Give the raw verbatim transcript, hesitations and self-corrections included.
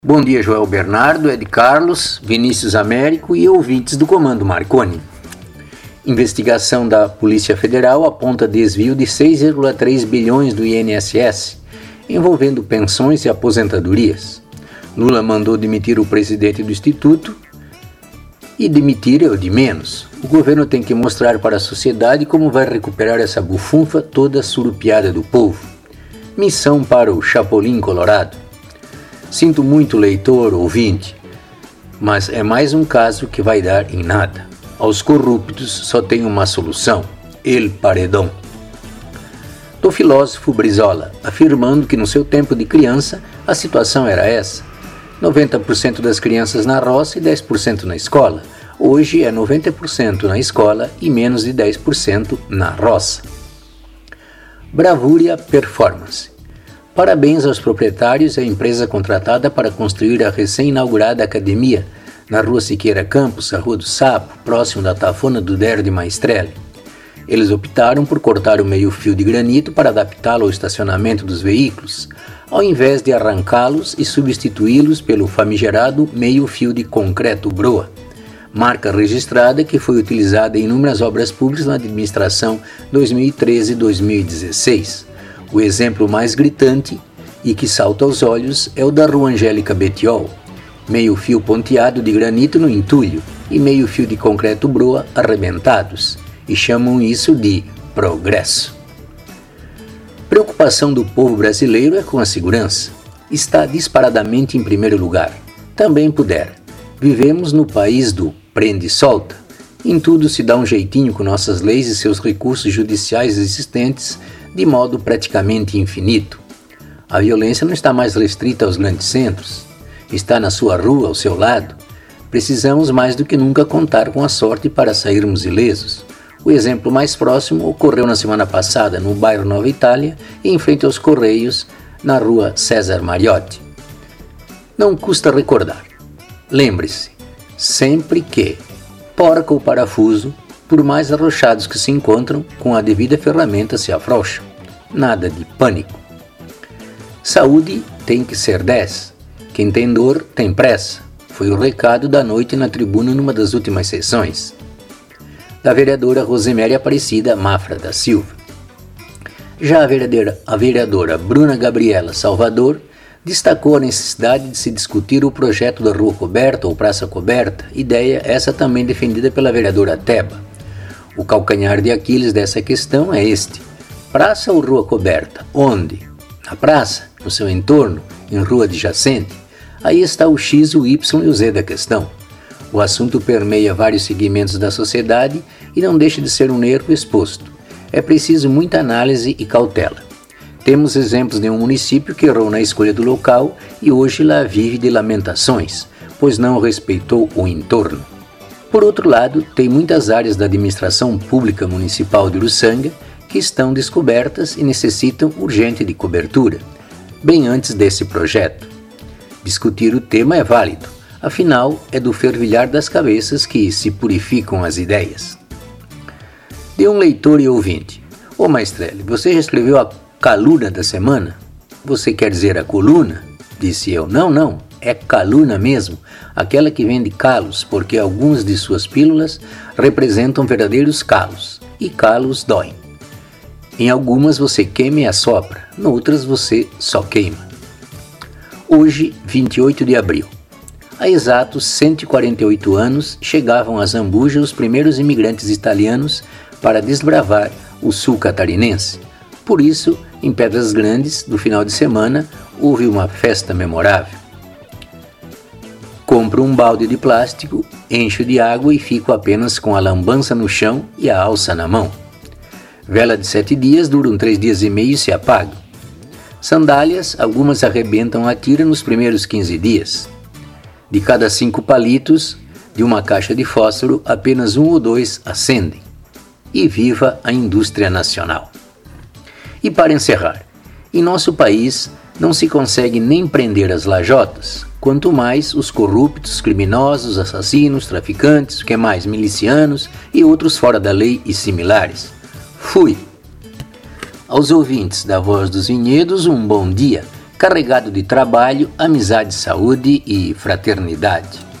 Bom dia, Joel Bernardo, Ed Carlos, Vinícius Américo e ouvintes do Comando Marconi. Investigação da Polícia Federal aponta desvio de seis vírgula três bilhões do I N S S, envolvendo pensões e aposentadorias. Lula mandou demitir o presidente do Instituto e demitir é o de menos. O governo tem que mostrar para a sociedade como vai recuperar essa bufunfa toda surupiada do povo. Missão para o Chapolin Colorado. Sinto muito, leitor, ouvinte, mas é mais um caso que vai dar em nada. Aos corruptos só tem uma solução: el paredão. Do filósofo Brizola, afirmando que no seu tempo de criança a situação era essa: noventa por cento das crianças na roça e dez por cento na escola. Hoje é noventa por cento na escola e menos de dez por cento na roça. Bravúria Performance. Parabéns aos proprietários e à empresa contratada para construir a recém-inaugurada academia na Rua Siqueira Campos, a Rua do Sapo, próximo da Tafona do Der de Maestrelli. Eles optaram por cortar o meio-fio de granito para adaptá-lo ao estacionamento dos veículos, ao invés de arrancá-los e substituí-los pelo famigerado meio-fio de concreto broa, marca registrada que foi utilizada em inúmeras obras públicas na administração dois mil e treze a dois mil e dezesseis. O exemplo mais gritante e que salta aos olhos é o da Rua Angélica Bettiol, meio fio ponteado de granito no entulho e meio fio de concreto broa arrebentados, e chamam isso de progresso. Preocupação do povo brasileiro é com a segurança. Está disparadamente em primeiro lugar. Também puder. Vivemos no país do prende e solta. Em tudo se dá um jeitinho com nossas leis e seus recursos judiciais existentes, de modo praticamente infinito. A violência não está mais restrita aos grandes centros. Está na sua rua, ao seu lado. Precisamos mais do que nunca contar com a sorte para sairmos ilesos. O exemplo mais próximo ocorreu na semana passada no bairro Nova Itália e em frente aos Correios, na rua César Mariotti. Não custa recordar. Lembre-se, sempre que porca ou parafuso, por mais arrochados que se encontram, com a devida ferramenta se afrouxam. Nada de pânico. Saúde tem que ser dez. Quem tem dor tem pressa. Foi o recado da noite na tribuna numa das últimas sessões. Da vereadora Rosemary Aparecida Mafra da Silva. Já a vereadora, a vereadora Bruna Gabriela Salvador destacou a necessidade de se discutir o projeto da Rua Coberta ou Praça Coberta, ideia essa também defendida pela vereadora Teba. O calcanhar de Aquiles dessa questão é este: praça ou rua coberta? Onde? Na praça? No seu entorno? Em rua adjacente? Aí está o X, o Y e o Z da questão. O assunto permeia vários segmentos da sociedade e não deixa de ser um erro exposto. É preciso muita análise e cautela. Temos exemplos de um município que errou na escolha do local e hoje lá vive de lamentações, pois não respeitou o entorno. Por outro lado, tem muitas áreas da administração pública municipal de Uruçanga que estão descobertas e necessitam urgente de cobertura, bem antes desse projeto. Discutir o tema é válido, afinal é do fervilhar das cabeças que se purificam as ideias. De um leitor e ouvinte: Ô Maestrelli, você já escreveu a caluna da semana? Você quer dizer a coluna? Disse eu. Não, não. É caluna mesmo, aquela que vende calos, porque algumas de suas pílulas representam verdadeiros calos, e calos doem. Em algumas você queima e assopra, noutras você só queima. Hoje, vinte e oito de abril. Há exatos cento e quarenta e oito anos, chegavam a Zambuja os primeiros imigrantes italianos para desbravar o sul catarinense. Por isso, em Pedras Grandes, no final de semana, houve uma festa memorável. Compro um balde de plástico, encho de água e fico apenas com a lambança no chão e a alça na mão. Vela de sete dias duram três dias e meio e se apagam. Sandálias, algumas arrebentam a tira nos primeiros quinze dias. De cada cinco palitos de uma caixa de fósforo, apenas um ou dois acendem. E viva a indústria nacional. E para encerrar, em nosso país não se consegue nem prender as lajotas, quanto mais os corruptos, criminosos, assassinos, traficantes, o que mais, milicianos e outros fora da lei e similares. Fui! Aos ouvintes da Voz dos Vinhedos, um bom dia. carregado de trabalho, amizade, saúde e fraternidade.